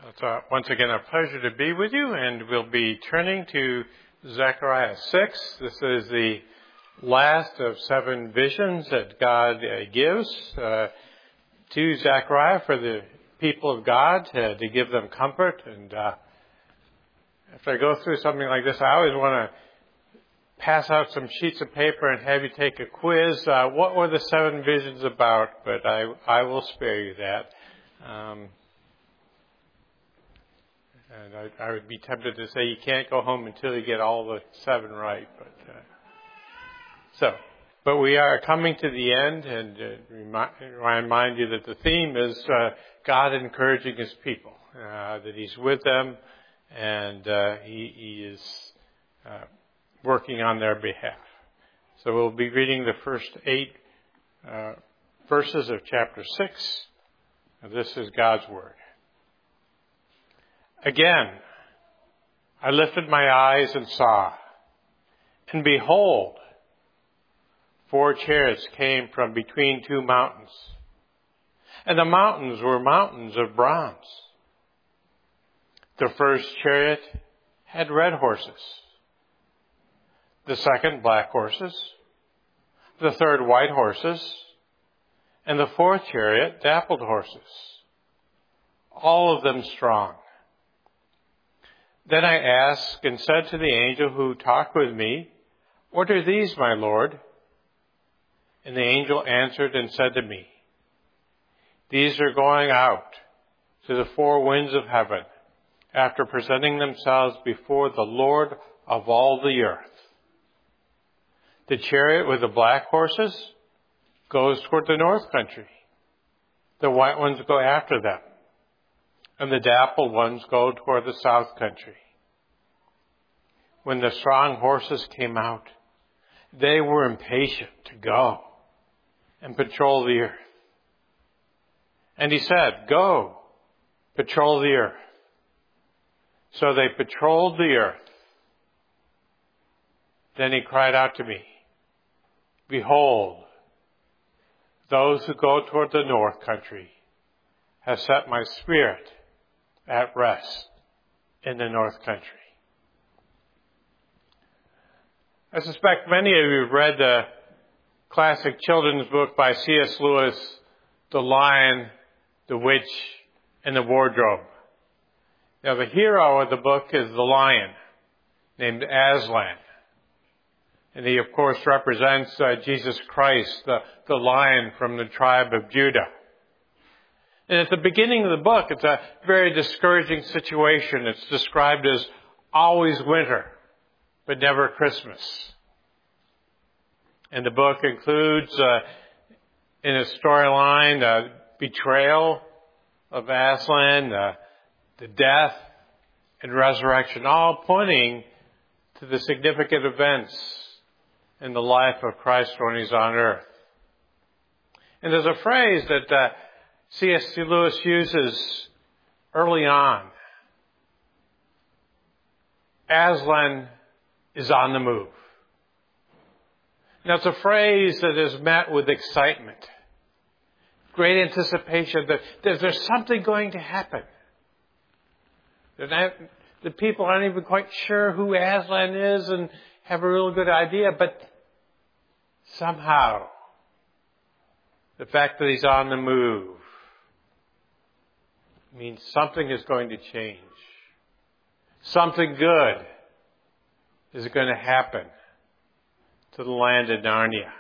It's once again a pleasure to be with you, and we'll be turning to Zechariah 6. This is the last of 7 visions that God gives to Zechariah for the people of God to give them comfort. And after I go through something like this, I always want to pass out some sheets of paper and have you take a quiz. What were the 7 visions about? But I will spare you that. And I would be tempted to say you can't go home until you get all the 7 right. But we are coming to the end, and remind you that the theme is God encouraging His people, that He's with them, and He is working on their behalf. So we'll be reading the first 8 verses of chapter 6. And this is God's Word. Again, I lifted my eyes and saw, and behold, 4 chariots came from between 2 mountains, and the mountains were mountains of bronze. The first chariot had red horses, the second black horses, the third white horses, and the 4th chariot dappled horses, all of them strong. Then I asked and said to the angel who talked with me, "What are these, my Lord?" And the angel answered and said to me, "These are going out to the 4 winds of heaven after presenting themselves before the Lord of all the earth. The chariot with the black horses goes toward the north country. The white ones go after them, and the dappled ones go toward the south country." When the strong horses came out, they were impatient to go and patrol the earth. And he said, "Go, patrol the earth." So they patrolled the earth. Then he cried out to me, "Behold, those who go toward the north country have set my spirit at rest in the north country." I suspect many of you have read the classic children's book by C.S. Lewis, The Lion, the Witch, and the Wardrobe. Now, the hero of the book is the lion, named Aslan. And he, of course, represents Jesus Christ, the lion from the tribe of Judah. And at the beginning of the book, it's a very discouraging situation. It's described as always winter, but never Christmas. And the book includes, in a storyline, betrayal of Aslan, the death and resurrection, all pointing to the significant events in the life of Christ when He's on earth. And there's a phrase that C.S. Lewis uses early on. Aslan is on the move. Now, it's a phrase that is met with excitement, great anticipation that there's something going to happen. The people aren't even quite sure who Aslan is and have a real good idea, but somehow the fact that he's on the move means something is going to change. Something good is going to happen to the land of Narnia.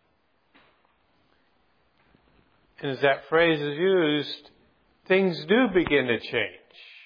And as that phrase is used, things do begin to change.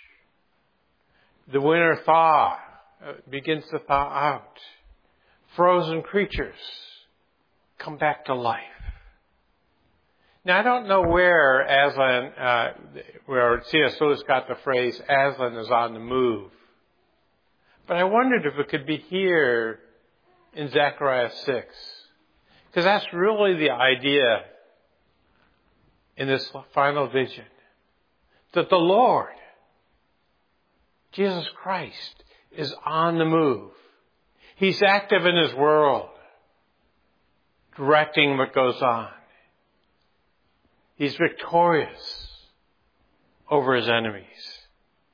The winter thaw begins to thaw out. Frozen creatures come back to life. Now, I don't know where Aslan, where C.S. Lewis got the phrase, Aslan is on the move. But I wondered if it could be here in Zechariah 6. Because that's really the idea in this final vision. That the Lord, Jesus Christ, is on the move. He's active in His world, directing what goes on. He's victorious over His enemies.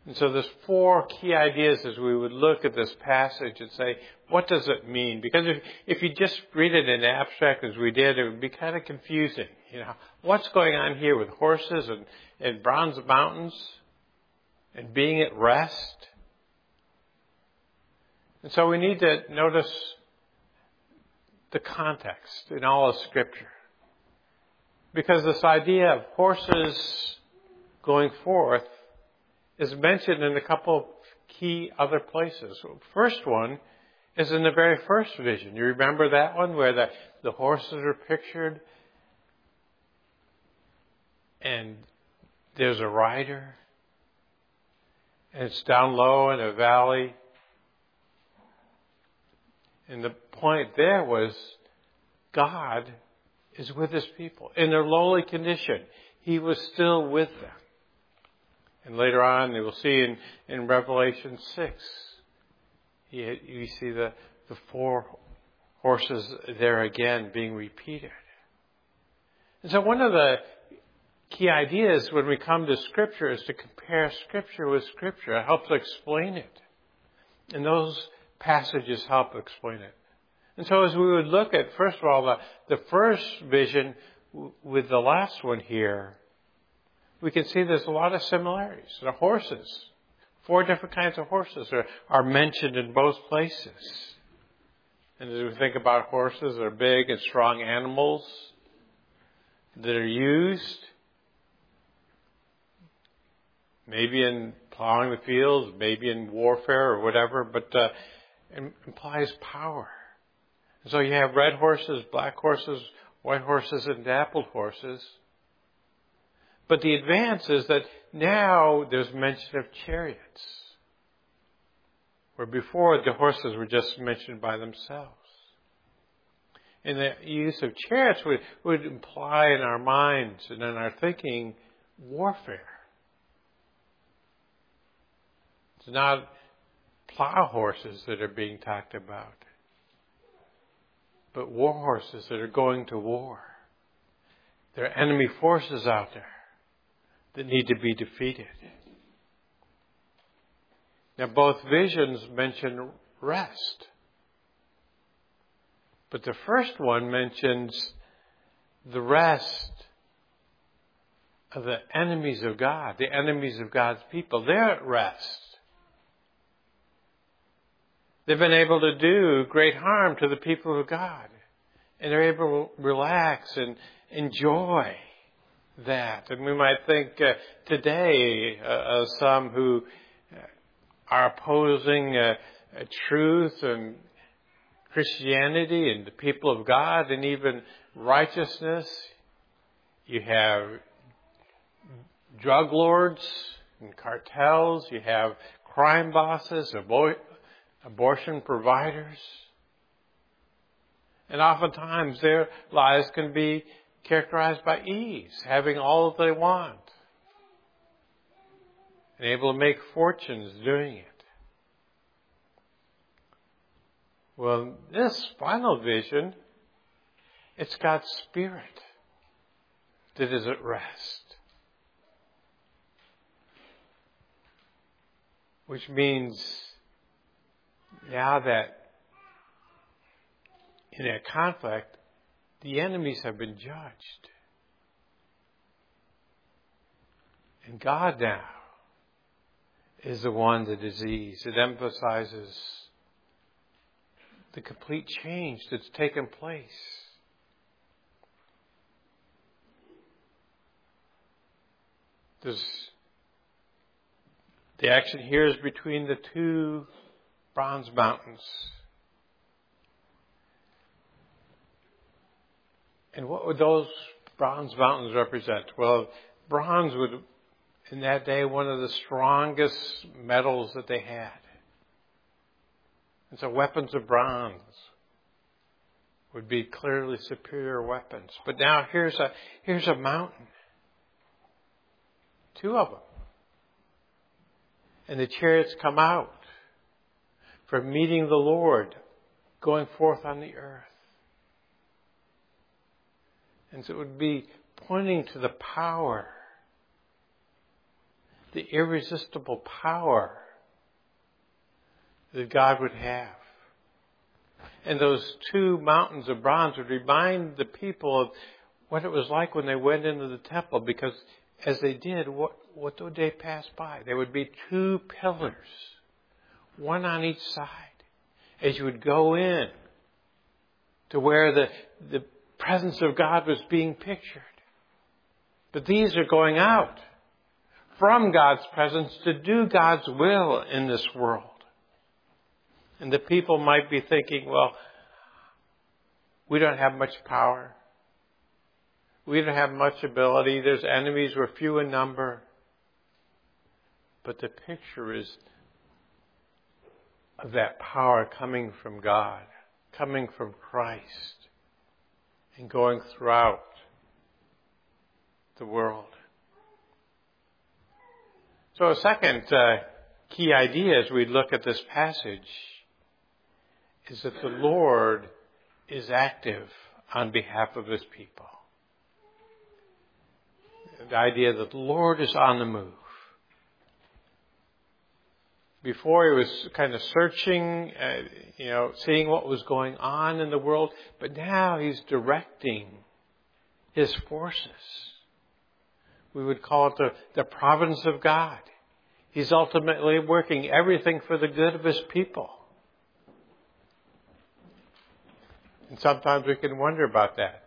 And so there's four key ideas as we would look at this passage and say, what does it mean? Because if you just read it in abstract as we did, it would be kind of confusing. What's going on here with horses and bronze mountains and being at rest? And so we need to notice the context in all of Scripture. Because this idea of horses going forth is mentioned in a couple of key other places. First one is in the very first vision. You remember that one where the horses are pictured and there's a rider and it's down low in a valley. And the point there was God is with His people. In their lowly condition, He was still with them. And later on, you will see in Revelation 6, you see the four horses there again being repeated. And so one of the key ideas when we come to Scripture is to compare Scripture with Scripture. It helps explain it. And those passages help explain it. And so as we would look at, first of all, the first vision with the last one here, we can see there's a lot of similarities. The horses, 4 different kinds of horses are mentioned in both places. And as we think about horses, they're big and strong animals that are used maybe in plowing the fields, maybe in warfare or whatever, but it implies power. So you have red horses, black horses, white horses, and dappled horses. But the advance is that now there's mention of chariots, where before the horses were just mentioned by themselves. And the use of chariots would imply in our minds and in our thinking warfare. It's not plow horses that are being talked about, but war horses that are going to war. There are enemy forces out there that need to be defeated. Now, both visions mention rest. But the first one mentions the rest of the enemies of God, the enemies of God's people. They're at rest. They've been able to do great harm to the people of God. And they're able to relax and enjoy that. And we might think today of some who are opposing truth and Christianity and the people of God and even righteousness. You have drug lords and cartels. You have crime bosses, abortion providers. And oftentimes their lives can be characterized by ease, having all that they want, and able to make fortunes doing it. Well, this final vision, it's God's Spirit that is at rest. Which means now that in a conflict, the enemies have been judged. And God now is the one that is ease. It emphasizes the complete change that's taken place. The action here is between the 2 bronze mountains. And what would those bronze mountains represent? Well, bronze would, in that day, one of the strongest metals that they had. And so weapons of bronze would be clearly superior weapons. But now here's a mountain. 2 of them. And the chariots come out for meeting the Lord, going forth on the earth. And so it would be pointing to the power the irresistible power that God would have. And those two mountains of bronze would remind the people of what it was like when they went into the temple, because as they did, what would they pass by? There would be two pillars, one on each side, as you would go in to where the presence of God was being pictured. But these are going out from God's presence to do God's will in this world. And the people might be thinking, well, we don't have much power. We don't have much ability. There's enemies. We're few in number. But the picture is of that power coming from God, coming from Christ, and going throughout the world. So a second key idea as we look at this passage is that the Lord is active on behalf of His people. The idea that the Lord is on the move. Before He was kind of searching, seeing what was going on in the world, but now He's directing His forces. We would call it the providence of God. He's ultimately working everything for the good of His people. And sometimes we can wonder about that.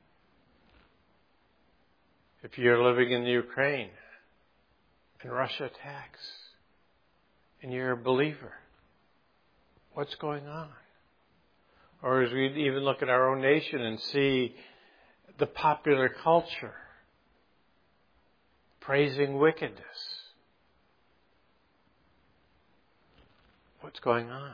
If you're living in the Ukraine and Russia attacks and you're a believer, what's going on? Or as we even look at our own nation and see the popular culture praising wickedness, what's going on?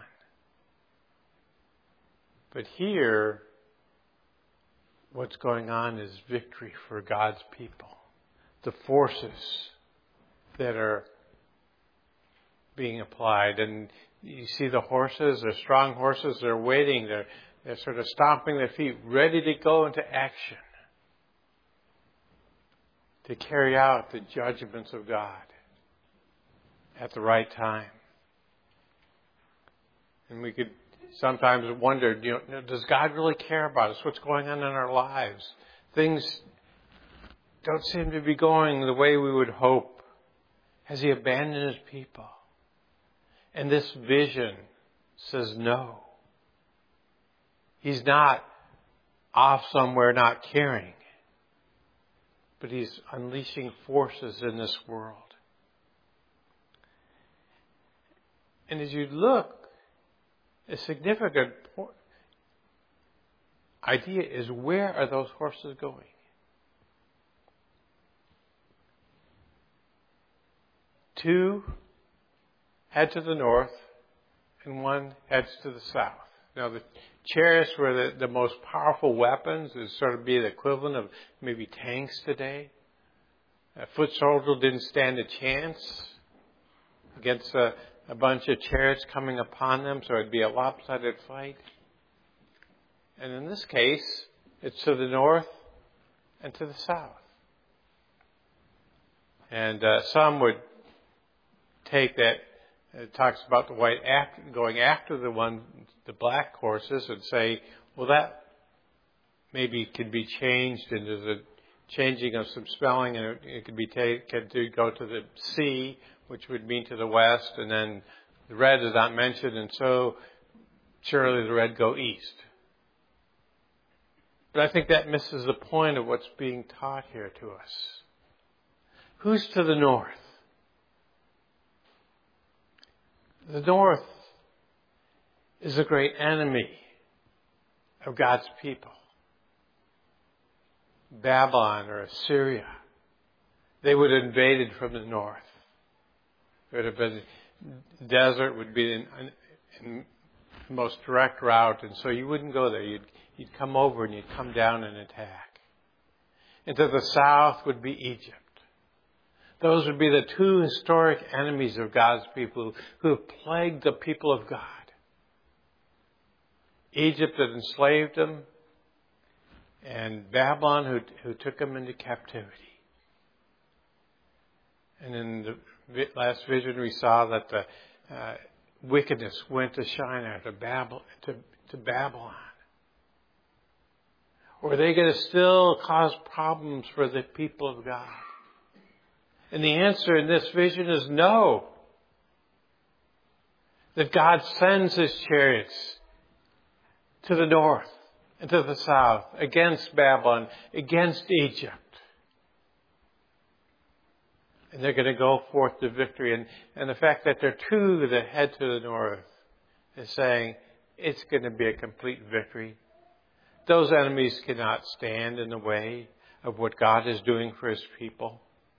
But here, what's going on is victory for God's people. The forces that are being applied. And you see the horses, they're strong horses, they're waiting, they're sort of stomping their feet, ready to go into action, to carry out the judgments of God at the right time. And we could sometimes wonder, does God really care about us? What's going on in our lives? Things don't seem to be going the way we would hope. Has He abandoned His people? And this vision says no. He's not off somewhere not caring, but He's unleashing forces in this world. And as you look, a significant idea is, where are those horses going? Two head to the north and one heads to the south. Now the chariots were the most powerful weapons. It would sort of be the equivalent of maybe tanks today. A foot soldier didn't stand a chance against a bunch of chariots coming upon them, so it'd be a lopsided fight. And in this case, it's to the north and to the south. And some would take that, it talks about the white going after the black horses, and say, well, that maybe could be changed into the changing of some spelling, and it could be taken to go to the sea, which would mean to the west, and then the red is not mentioned, and so surely the red go east. But I think that misses the point of what's being taught here to us. Who's to the north? The north is a great enemy of God's people. Babylon or Assyria. They would have invaded from the north. It would have been, desert would be the most direct route, and so you wouldn't go there. You'd come over and you'd come down and attack. And to the south would be Egypt. Those would be the two historic enemies of God's people who have plagued the people of God. Egypt that enslaved them, and Babylon who took them into captivity. And in the last vision we saw that the wickedness went to Shinar, to Babylon. Or are they going to still cause problems for the people of God? And the answer in this vision is no. That God sends His chariots to the north and to the south, against Babylon, against Egypt. And they're going to go forth to victory. And the fact that there are two that head to the north is saying it's going to be a complete victory. Those enemies cannot stand in the way of what God is doing for His people.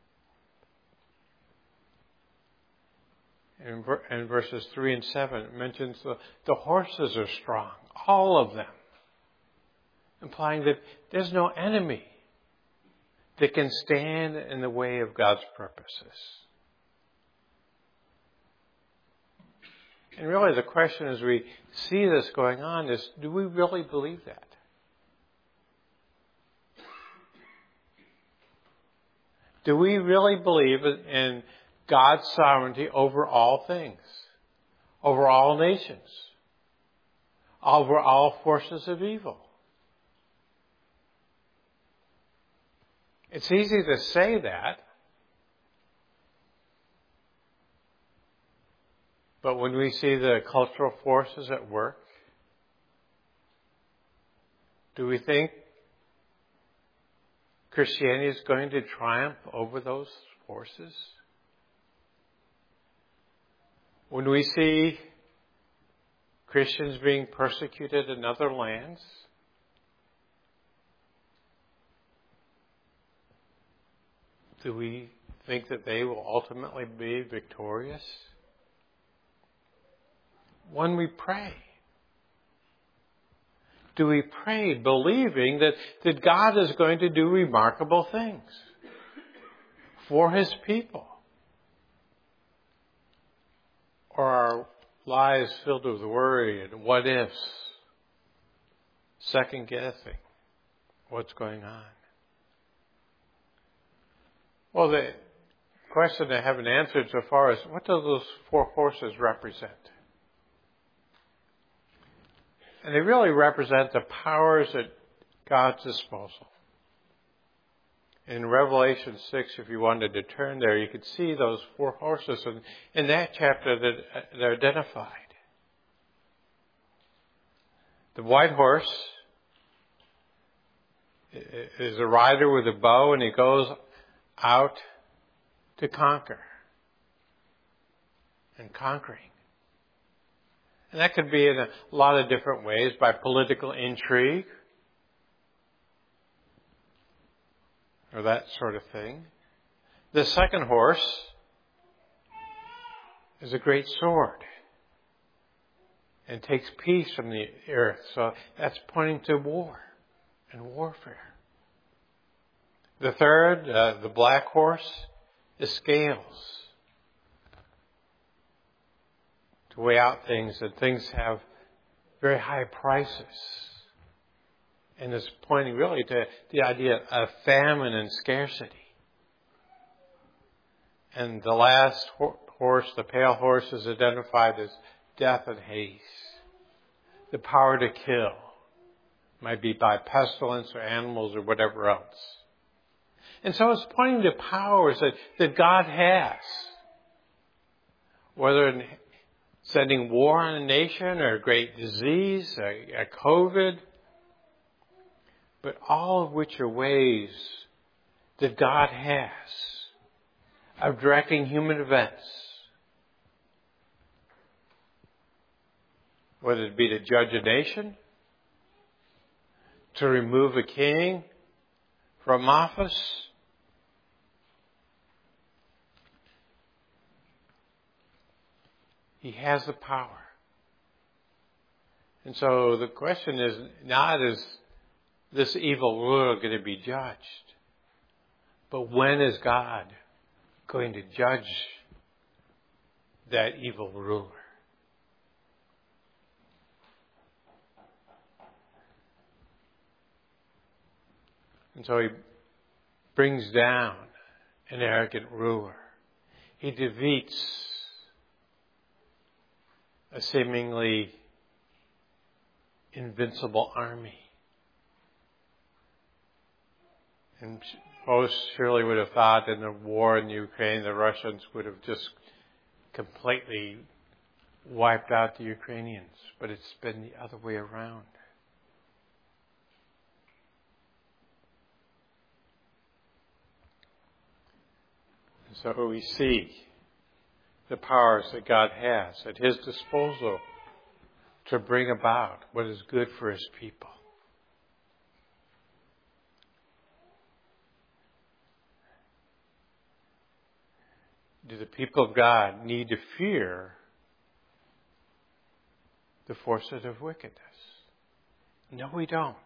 In verses 3 and 7, it mentions the horses are strong, all of them, implying that there's no enemy that can stand in the way of God's purposes. And really the question as we see this going on is, do we really believe that? Do we really believe in God's sovereignty over all things, over all nations, over all forces of evil? It's easy to say that, but when we see the cultural forces at work, do we think Christianity is going to triumph over those forces? When we see Christians being persecuted in other lands, do we think that they will ultimately be victorious? When we pray, do we pray believing that God is going to do remarkable things for His people? Or are lives filled with worry and what ifs, second guessing what's going on? Well, the question I haven't answered so far is, what do those four horses represent? And they really represent the powers at God's disposal. In Revelation 6, if you wanted to turn there, you could see those four horses in that chapter that they're identified. The white horse is a rider with a bow, and he goes out to conquer and conquering. And that could be in a lot of different ways, by political intrigue or that sort of thing. The second horse is a great sword and takes peace from the earth. So that's pointing to war and warfare. The third, the black horse, is scales to weigh out things, and things have very high prices. And it's pointing really to the idea of famine and scarcity. And the last horse, the pale horse, is identified as death and haste. The power to kill. Might be by pestilence or animals or whatever else. And so it's pointing to powers that God has. Whether in sending war on a nation or a great disease, a COVID, but all of which are ways that God has of directing human events. Whether it be to judge a nation, to remove a king from office, He has the power. And so the question is not, is this evil ruler going to be judged? But when is God going to judge that evil ruler? And so He brings down an arrogant ruler. He defeats a seemingly invincible army. And most surely would have thought in the war in Ukraine, the Russians would have just completely wiped out the Ukrainians. But it's been the other way around. And so we see the powers that God has at His disposal to bring about what is good for His people. Do the people of God need to fear the forces of wickedness? No, we don't.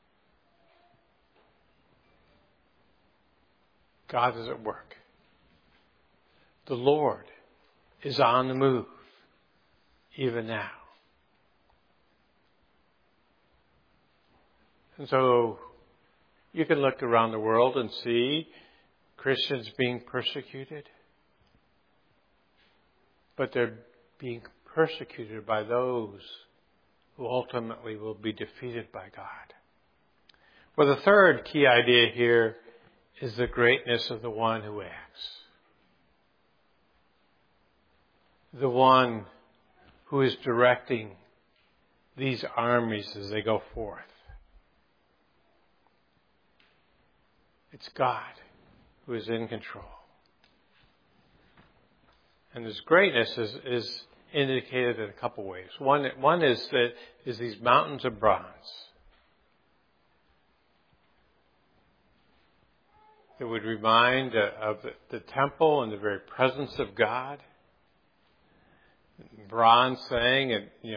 God is at work. The Lord is on the move, even now. And so you can look around the world and see Christians being persecuted. But they're being persecuted by those who ultimately will be defeated by God. Well, the third key idea here is the greatness of the one who acts. The one who is directing these armies as they go forth. It's God who is in control. And this greatness is indicated in a couple ways. One is these mountains of bronze that would remind of the temple and the very presence of God. Bronze saying,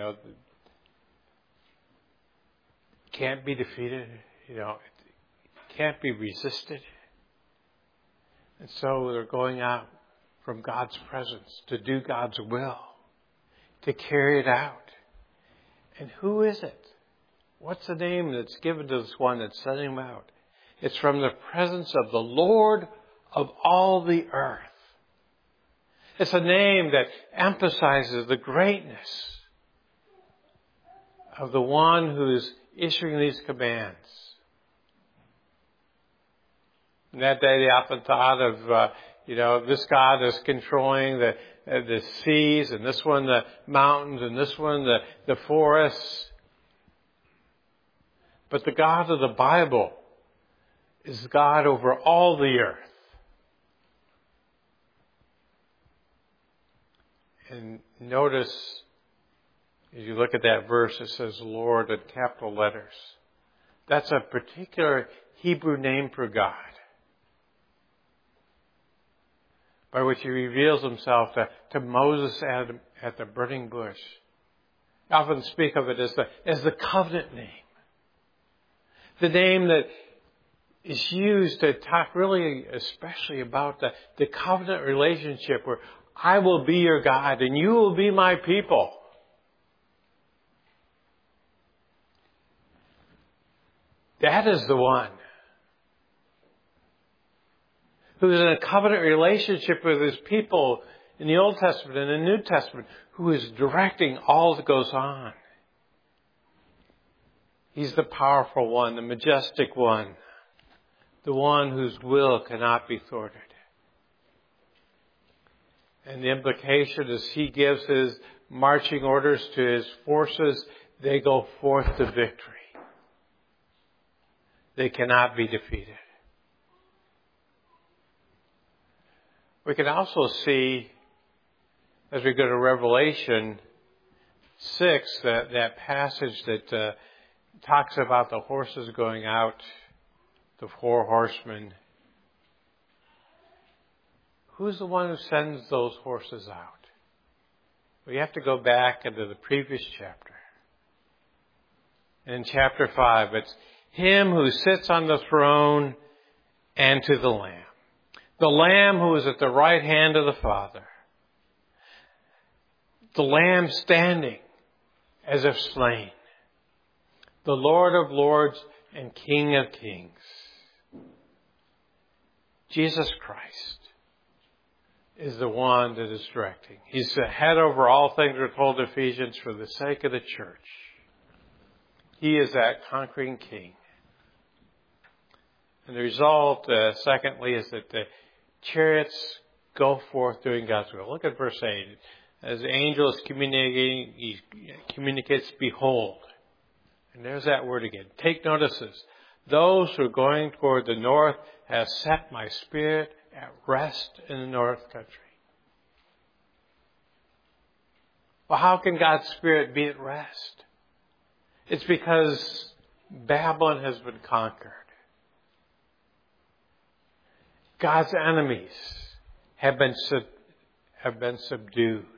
can't be defeated, it can't be resisted. And so they're going out from God's presence to do God's will, to carry it out. And who is it? What's the name that's given to this one that's sending him out? It's from the presence of the Lord of all the earth. It's a name that emphasizes the greatness of the one who is issuing these commands. In that day, they often thought of, this God is controlling the seas, and this one the mountains, and this one the forests. But the God of the Bible is God over all the earth. And notice, as you look at that verse, it says Lord in capital letters. That's a particular Hebrew name for God, by which He reveals Himself to Moses at the burning bush. I often speak of it as the covenant name. The name that is used to talk really especially about the covenant relationship where I will be your God and you will be my people. That is the one who is in a covenant relationship with His people in the Old Testament and the New Testament, who is directing all that goes on. He's the powerful one, the majestic one, the one whose will cannot be thwarted. And the implication is He gives His marching orders to His forces. They go forth to victory. They cannot be defeated. We can also see, as we go to Revelation 6, that passage that talks about the horses going out, the 4 horsemen. Who's the one who sends those horses out? We have to go back into the previous chapter. In chapter 5, it's Him who sits on the throne and to the Lamb. The Lamb who is at the right hand of the Father. The Lamb standing as if slain. The Lord of lords and King of kings. Jesus Christ, is the one that is directing. He's the head over all things, we're told in Ephesians, for the sake of the church. He is that conquering king. And the result, secondly, is that the chariots go forth doing God's will. Look at verse 8. As the angel is communicating, he communicates, behold. And there's that word again. Take notice of this. Those who are going toward the north have set my spirit at rest in the north country. Well, how can God's spirit be at rest? It's because Babylon has been conquered. God's enemies have been subdued.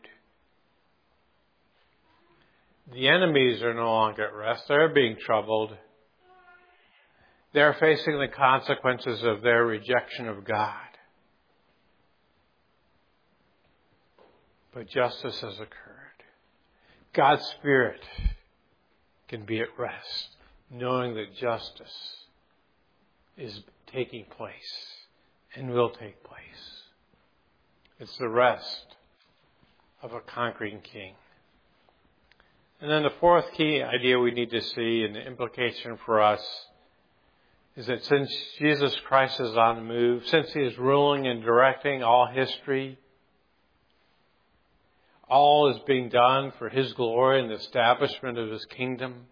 The enemies are no longer at rest. They're being troubled. They're facing the consequences of their rejection of God. But justice has occurred. God's Spirit can be at rest, knowing that justice is taking place and will take place. It's the rest of a conquering king. And then the fourth key idea we need to see, and the implication for us, is that since Jesus Christ is on the move, since He is ruling and directing all history, all is being done for His glory and the establishment of His kingdom,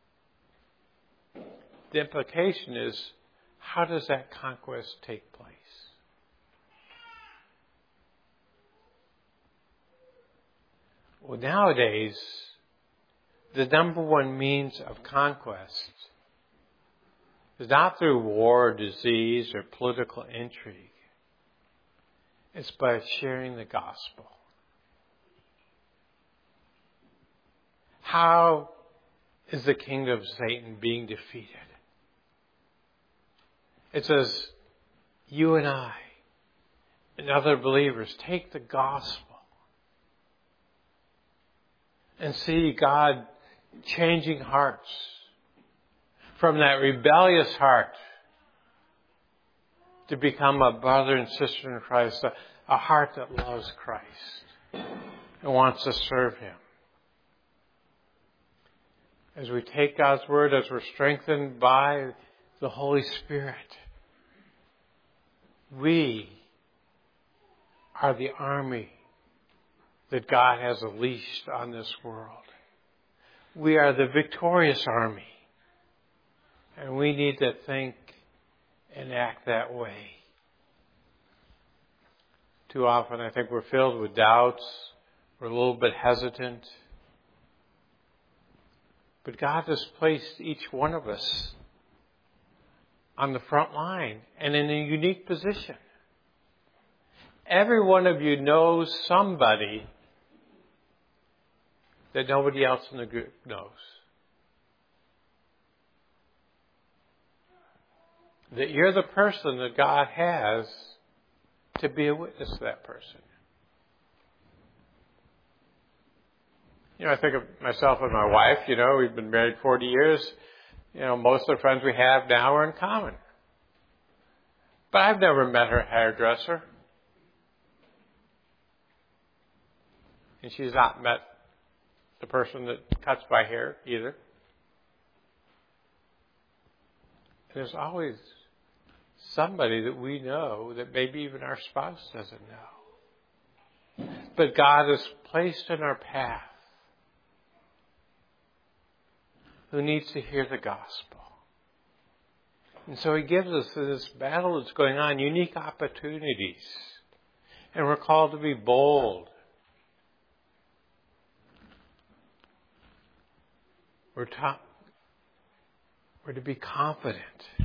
the implication is, how does that conquest take place? Well, nowadays, the number one means of conquest is not through war, disease, or political intrigue. It's by sharing the gospel. How is the kingdom of Satan being defeated? It's as you and I and other believers take the gospel and see God changing hearts from that rebellious heart to become a brother and sister in Christ, a heart that loves Christ and wants to serve Him. As we take God's Word, as we're strengthened by the Holy Spirit, we are the army that God has unleashed on this world. We are the victorious army. And we need to think and act that way. Too often I think we're filled with doubts. We're a little bit hesitant. But God has placed each one of us on the front line and in a unique position. Every one of you knows somebody that nobody else in the group knows. That you're the person that God has to be a witness to that person. I think of myself and my wife, we've been married 40 years. Most of the friends we have now are in common. But I've never met her hairdresser. And she's not met the person that cuts my hair either. There's always somebody that we know that maybe even our spouse doesn't know. But God has placed in our path who needs to hear the gospel. And so He gives us, in this battle that's going on, unique opportunities. And we're called to be bold. We're to be confident.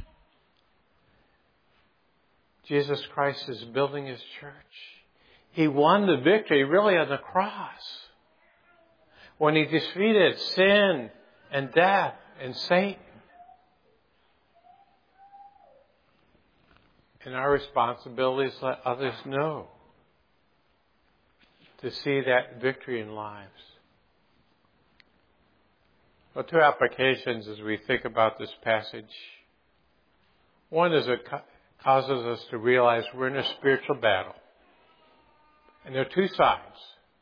Jesus Christ is building His church. He won the victory really on the cross when He defeated sin and death and Satan. And our responsibility is to let others know, to see that victory in lives. Well, two applications as we think about this passage. One is it causes us to realize we're in a spiritual battle. And there are two sides.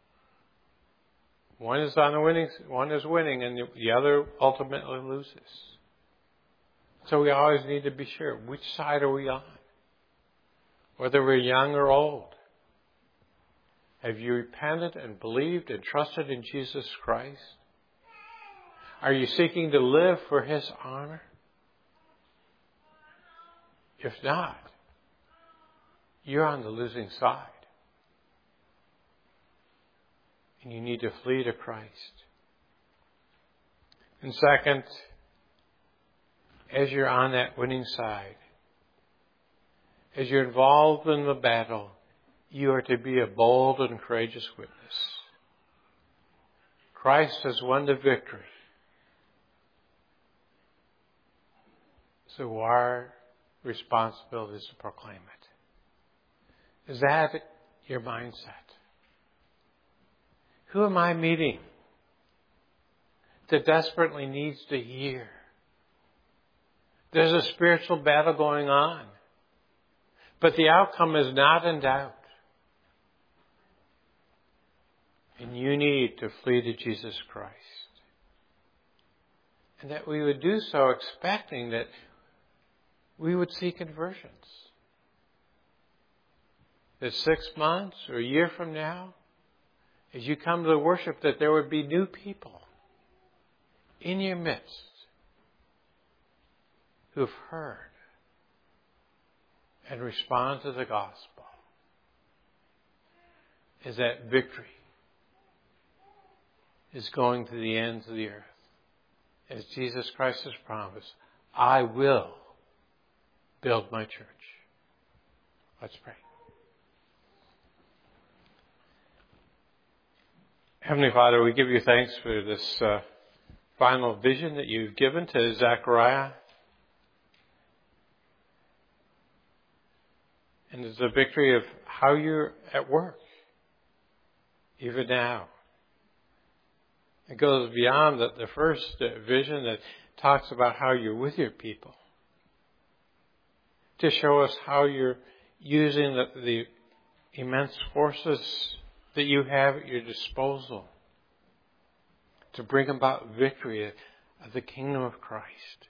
One is winning, and the other ultimately loses. So we always need to be sure, which side are we on? Whether we're young or old. Have you repented and believed and trusted in Jesus Christ? Are you seeking to live for His honor? If not, you're on the losing side. And you need to flee to Christ. And second, as you're on that winning side, as you're involved in the battle, you are to be a bold and courageous witness. Christ has won the victory. So our responsibility is to proclaim it. Is that your mindset? Who am I meeting that desperately needs to hear? There's a spiritual battle going on, but the outcome is not in doubt. And you need to flee to Jesus Christ. And that we would do so expecting that we would see conversions. That 6 months or a year from now, as you come to the worship, that there would be new people in your midst who have heard and respond to the gospel. Is that victory is going to the ends of the earth. As Jesus Christ has promised, I will build my church. Let's pray. Heavenly Father, we give you thanks for this final vision that you've given to Zechariah. And it's a victory of how you're at work, even now. It goes beyond the first vision that talks about how you're with your people, to show us how you're using the immense forces that you have at your disposal to bring about victory of the kingdom of Christ.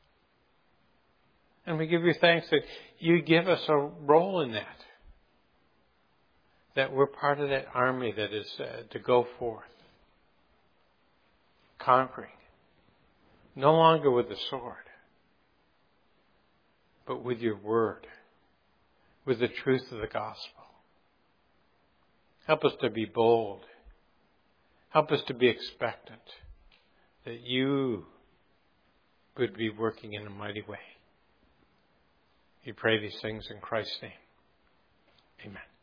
And we give you thanks that you give us a role in that we're part of that army that is to go forth, conquering, no longer with the sword, but with your word, with the truth of the gospel. Help us to be bold. Help us to be expectant that you would be working in a mighty way. We pray these things in Christ's name. Amen.